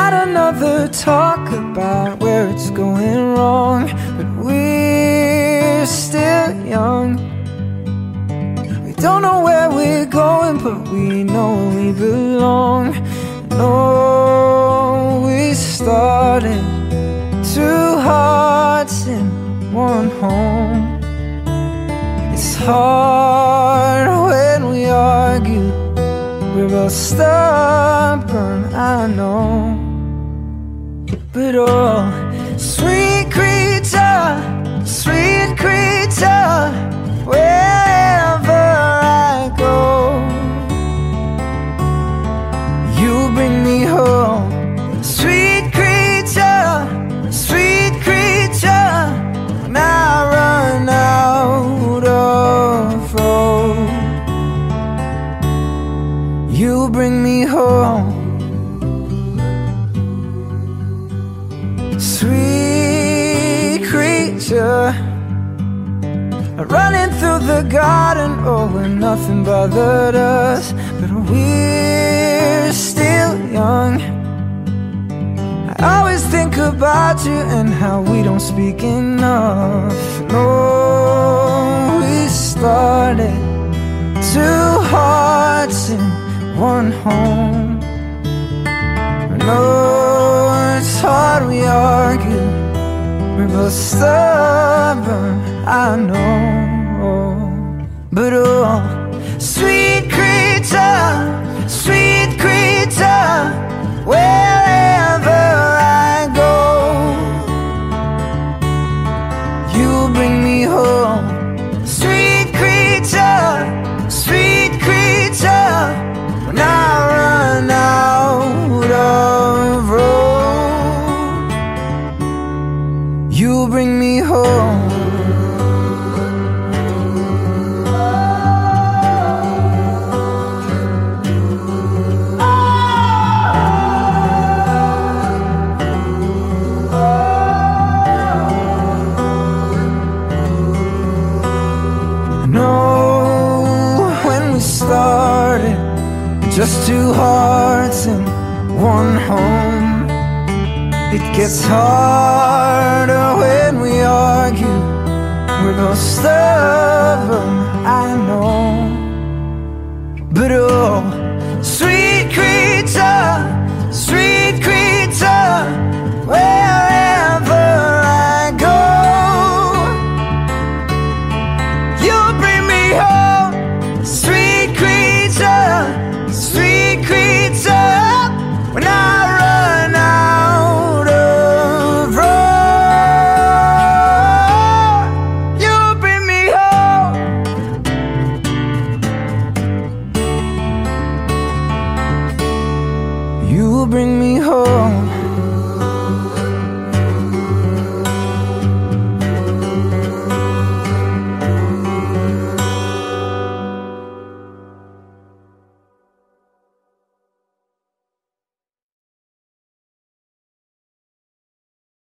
had another talk about where it's going wrong, but we're still young. We don't know where we're going, but we know we belong. No, we started two hearts in one home. It's hard when we argue, we're both stubborn, I know. But oh, sweet creature, wherever I go, you bring me home. Sweet creature, when I run out of road, you bring me home. Sweet creature, running through the garden, oh, where nothing bothered us, but we're still young. I always think about you and how we don't speak enough. No, we started two hearts in one home. No, it's hard, we argue, we're both stubborn, I know. But oh, sweet creature, wherever I go, you bring me home. Sweet creature, when I run out of road, you bring me home. Started just two hearts in one home. It gets harder when we argue, we're both stubborn, I know. But oh,